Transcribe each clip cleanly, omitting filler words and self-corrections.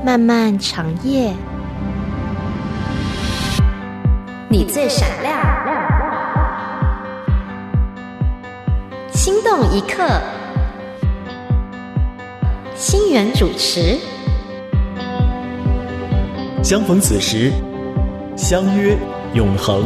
漫漫长夜，你最闪亮，心动一刻，星源主持。 相逢此时，相约永恒。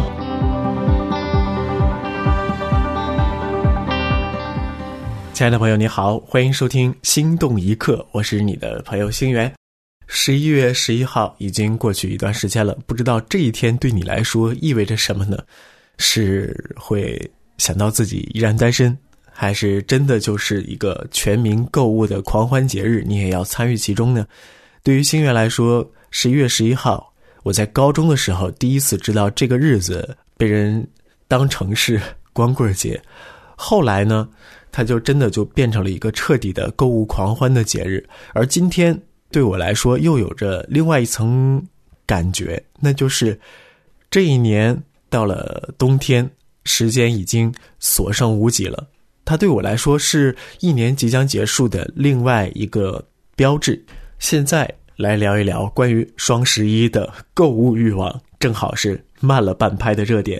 亲爱的朋友你好，欢迎收听心动一刻，我是你的朋友星源。11月11号已经过去一段时间了，不知道这一天对你来说意味着什么呢？是会想到自己依然单身，还是真的就是一个全民购物的狂欢节日，你也要参与其中呢？对于星源来说，11月11号我在高中的时候第一次知道这个日子被人当成是光棍节，后来呢它就真的就变成了一个彻底的购物狂欢的节日。而今天对我来说又有着另外一层感觉，那就是这一年到了冬天，时间已经所剩无几了，它对我来说是一年即将结束的另外一个标志。现在来聊一聊关于双11的购物欲望，正好是慢了半拍的热点。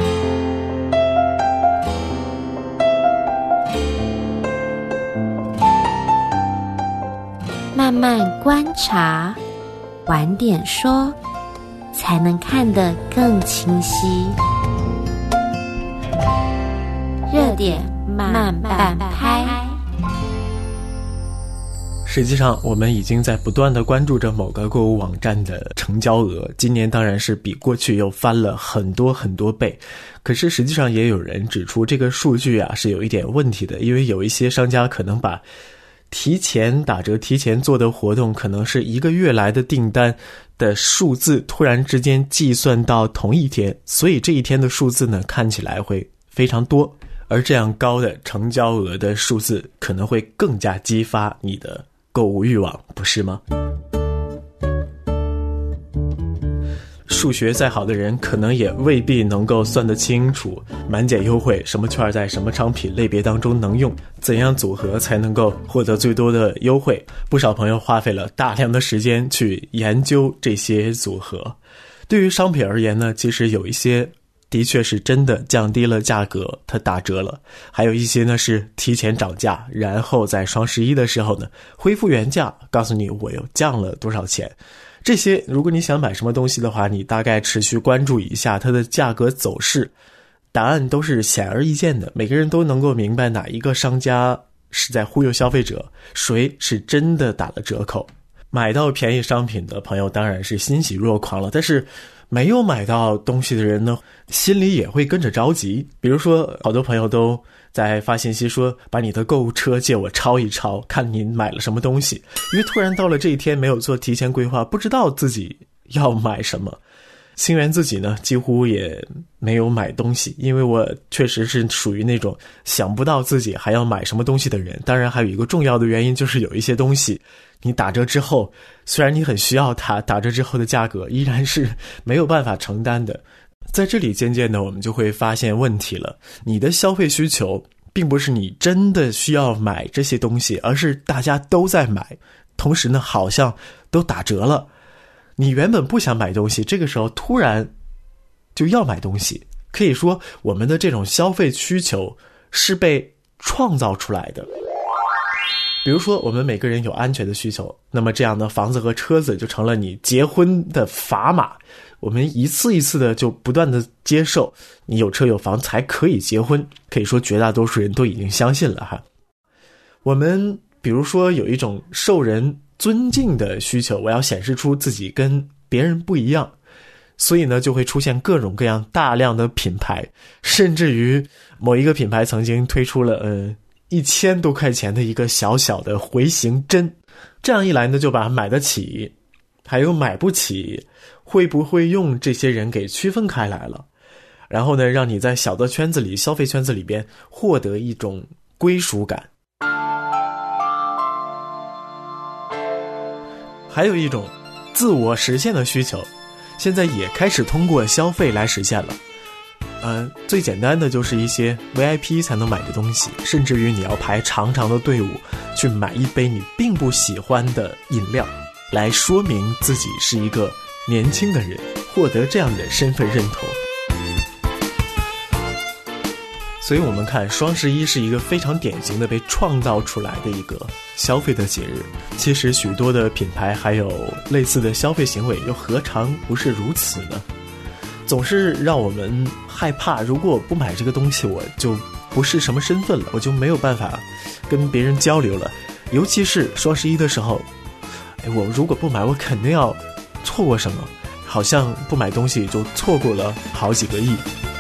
慢慢观察，晚点说，才能看得更清晰。热点慢半拍。 实际上我们已经在不断地关注着某个购物网站的成交额，今年当然是比过去又翻了很多很多倍。可是实际上也有人指出这个数据是有一点问题的，因为有一些商家可能把提前打折提前做的活动可能是一个月来的订单的数字突然之间计算到同一天，所以这一天的数字呢看起来会非常多，而这样高的成交额的数字可能会更加激发你的购物欲望，不是吗？数学再好的人可能也未必能够算得清楚满减优惠什么券在什么商品类别当中能用，怎样组合才能够获得最多的优惠。不少朋友花费了大量的时间去研究这些组合。对于商品而言呢，其实有一些的确是真的降低了价格，它打折了，还有一些呢是提前涨价，然后在双11的时候呢恢复原价，告诉你我又降了多少钱。这些如果你想买什么东西的话，你大概持续关注一下它的价格走势，答案都是显而易见的，每个人都能够明白哪一个商家是在忽悠消费者，谁是真的打了折扣。买到便宜商品的朋友当然是欣喜若狂了，但是没有买到东西的人呢，心里也会跟着着急。比如说好多朋友都在发信息说把你的购物车借我抄一抄，看你买了什么东西，因为突然到了这一天没有做提前规划，不知道自己要买什么。星源自己呢几乎也没有买东西，因为我确实是属于那种想不到自己还要买什么东西的人。当然还有一个重要的原因，就是有一些东西你打折之后，虽然你很需要它，打折之后的价格依然是没有办法承担的。在这里渐渐的我们就会发现问题了，你的消费需求并不是你真的需要买这些东西，而是大家都在买，同时呢好像都打折了。你原本不想买东西，这个时候突然就要买东西，可以说我们的这种消费需求是被创造出来的。比如说我们每个人有安全的需求，那么这样的房子和车子就成了你结婚的砝码，我们一次一次的就不断的接受你有车有房才可以结婚，可以说绝大多数人都已经相信了哈。我们比如说有一种受人尊敬的需求，我要显示出自己跟别人不一样，所以呢就会出现各种各样大量的品牌，甚至于某一个品牌曾经推出了1000多块钱的一个小小的回形针，这样一来呢就把买得起还有买不起会不会用这些人给区分开来了，然后呢让你在小的圈子里消费圈子里边获得一种归属感。还有一种自我实现的需求，现在也开始通过消费来实现了。最简单的就是一些 VIP 才能买的东西，甚至于你要排长长的队伍去买一杯你并不喜欢的饮料。 来说明自己是一个年轻的人，获得这样的身份认同。所以我们看双十一是一个非常典型的被创造出来的一个消费的节日，其实许多的品牌还有类似的消费行为又何尝不是如此呢？总是让我们害怕，如果我不买这个东西，我就不是什么身份了，我就没有办法跟别人交流了。尤其是双十一的时候，我如果不买，我肯定要错过什么，好像不买东西就错过了好几个亿。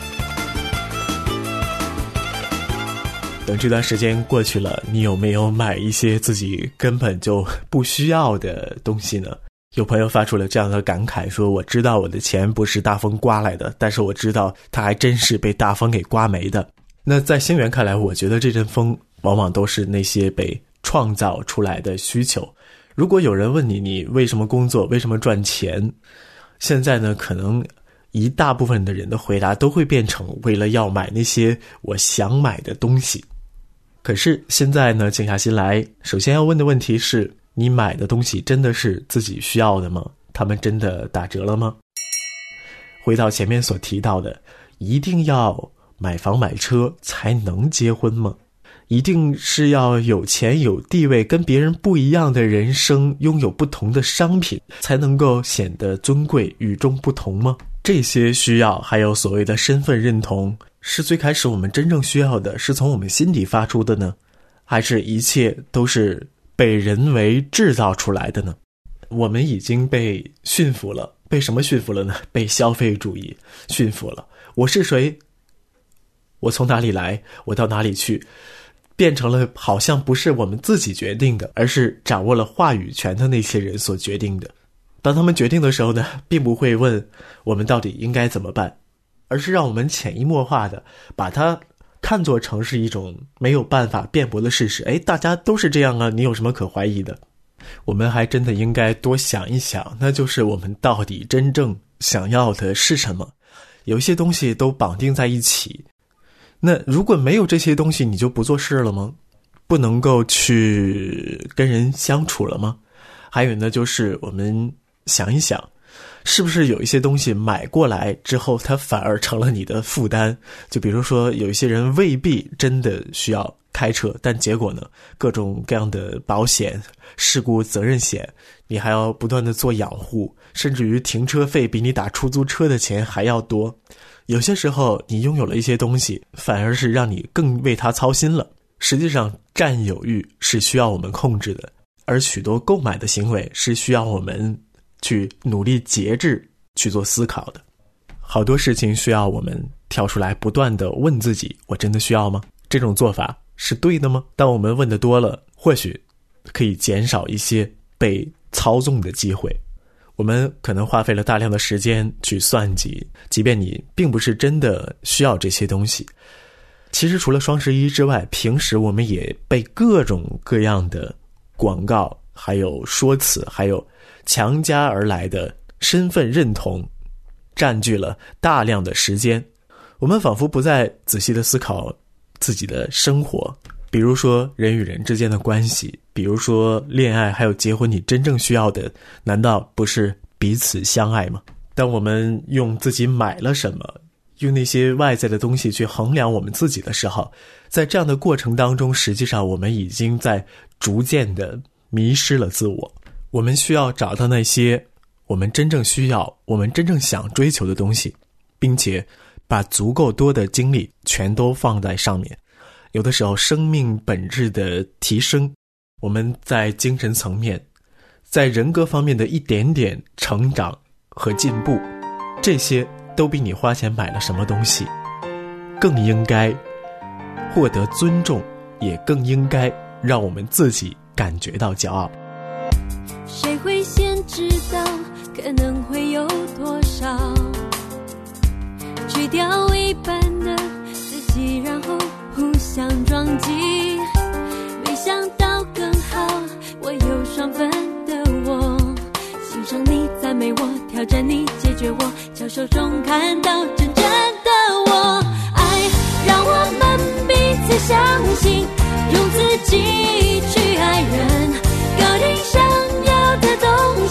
等这段时间过去了，你有没有买一些自己根本就不需要的东西呢？有朋友发出了这样的感慨，说我知道我的钱不是大风刮来的，但是我知道它还真是被大风给刮没的。那在星源看来，我觉得这阵风往往都是那些被创造出来的需求。如果有人问你，你为什么工作，为什么赚钱，现在呢，可能一大部分的人的回答都会变成为了要买那些我想买的东西。可是现在呢，静下心来，首先要问的问题是，你买的东西真的是自己需要的吗？他们真的打折了吗？回到前面所提到的，一定要买房买车才能结婚吗？一定是要有钱有地位，跟别人不一样的人生，拥有不同的商品才能够显得尊贵与众不同吗？这些需要还有所谓的身份认同，是最开始我们真正需要的，是从我们心底发出的呢？还是一切都是被人为制造出来的呢？我们已经被驯服了，被什么驯服了呢？被消费主义驯服了。我是谁？我从哪里来？我到哪里去？变成了好像不是我们自己决定的，而是掌握了话语权的那些人所决定的。当他们决定的时候呢，并不会问我们到底应该怎么办，而是让我们潜移默化的把它看作成是一种没有办法辩驳的事实。大家都是这样啊，你有什么可怀疑的？我们还真的应该多想一想，那就是我们到底真正想要的是什么？有一些东西都绑定在一起，那如果没有这些东西，你就不做事了吗？不能够去跟人相处了吗？还有呢，就是我们想一想，是不是有一些东西买过来之后，它反而成了你的负担？就比如说，有一些人未必真的需要开车，但结果呢，各种各样的保险、事故责任险，你还要不断的做养护，甚至于停车费比你打出租车的钱还要多。有些时候你拥有了一些东西，反而是让你更为它操心了。实际上占有欲是需要我们控制的，而许多购买的行为是需要我们去努力节制去做思考的。好多事情需要我们跳出来不断的问自己，我真的需要吗？这种做法是对的吗？当我们问的多了，或许可以减少一些被操纵的机会。我们可能花费了大量的时间去算计，即便你并不是真的需要这些东西。其实除了双十一之外，平时我们也被各种各样的广告，还有说辞，还有强加而来的身份认同占据了大量的时间。我们仿佛不再仔细的思考自己的生活，比如说人与人之间的关系，比如说恋爱还有结婚，你真正需要的难道不是彼此相爱吗？当我们用自己买了什么，用那些外在的东西去衡量我们自己的时候，在这样的过程当中，实际上我们已经在逐渐的迷失了自我。我们需要找到那些我们真正需要，我们真正想追求的东西，并且把足够多的精力全都放在上面。有的时候生命本质的提升，我们在精神层面，在人格方面的一点点成长和进步，这些都比你花钱买了什么东西更应该获得尊重，也更应该让我们自己感觉到骄傲。 谁会先知道可能会有多少，去掉一半的自己，然后互相撞击，没想到更好，我有双份的我，欣赏你，赞美我，挑战你，解决我，交手中看到真正的我。爱让我们彼此相信，用自己去爱人，搞定想要的东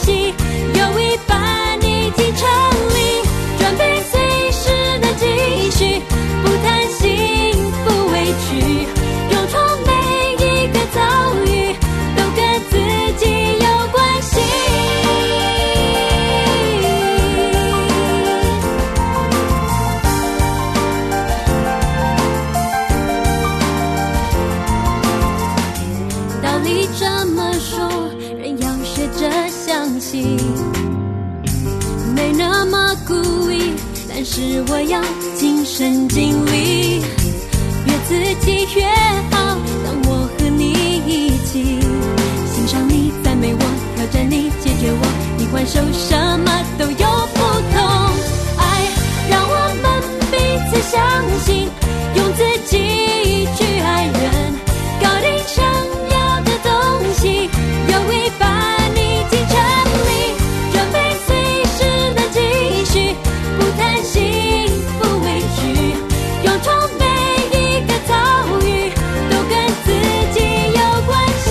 西，没那么故意，但是我要尽身尽力，越自己越好。当我和你一起，欣赏你，赞美我，挑战你，解决我，你还手什么都有不同。爱让我们彼此相信，用自己去爱人，搞定想要的东西，有一半已经成立，准备随时的继续，不贪心不委屈，勇闯每一个遭遇，都跟自己有关系。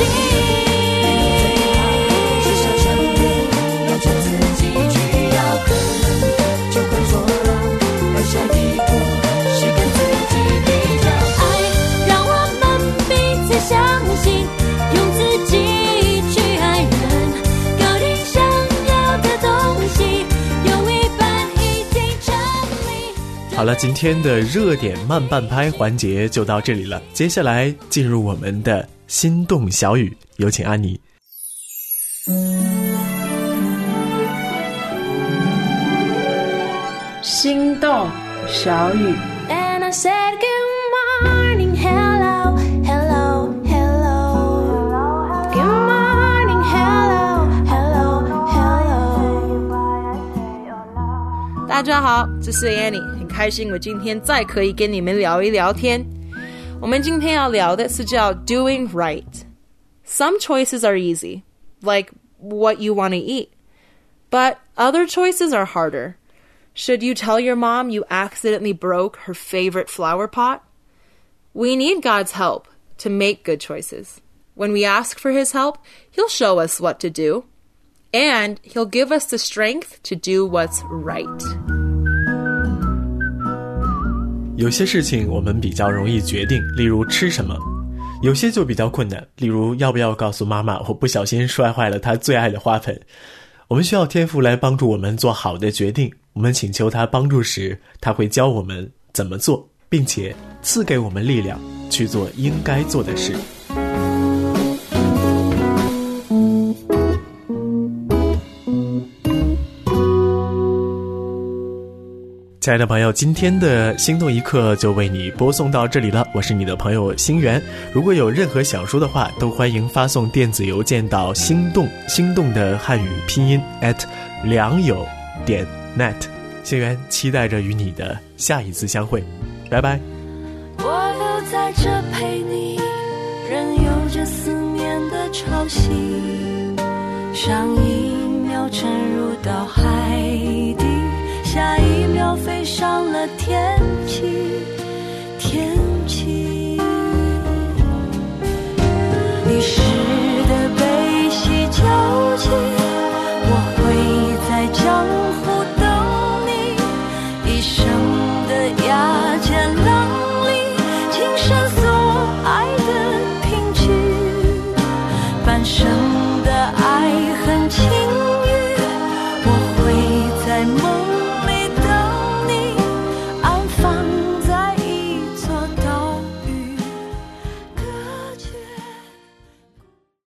至少承认要求自己去要的，就快说了，而下一步是跟自己比较。爱让我们彼此相信，用自己去爱人，搞定想要的东西，有一半已经成立。 好了，今天的热点慢半拍环节就到这里了，接下来进入我们的心动小语，有请安妮。 心动小语。 And I said good morning, hello, hello, hello. Good morning, hello, hello, hello. 大家好，这是 Annie， 很开心我今天再可以跟你们聊一聊天。我们今天要聊的是叫 doing right. Some choices are easy, like what you want to eat. But other choices are harder. Should you tell your mom you accidentally broke her favorite flower pot? We need God's help to make good choices. When we ask for His help, He'll show us what to do. And He'll give us the strength to do what's right. 有些事情我们比较容易决定，例如吃什么；有些就比较困难，例如要不要告诉妈妈我不小心摔坏了她最爱的花盆。我们需要天父来帮助我们做好的决定，我们请求他帮助时，他会教我们怎么做，并且赐给我们力量去做应该做的事。亲爱的朋友，今天的心动一刻就为你播送到这里了，我是你的朋友星源。如果有任何想说的话，都欢迎发送电子邮件到心动的汉语拼音@良友.net。星源期待着与你的下一次相会，拜拜。 我留在这陪你，任由这思念的潮汐，上一秒沉入到海底，下一秒飞上了天际。遗失的悲喜交集，我会在江湖等你，一生的崖尖浪里，今生所爱的凭据，半生的爱恨情欲，我会在梦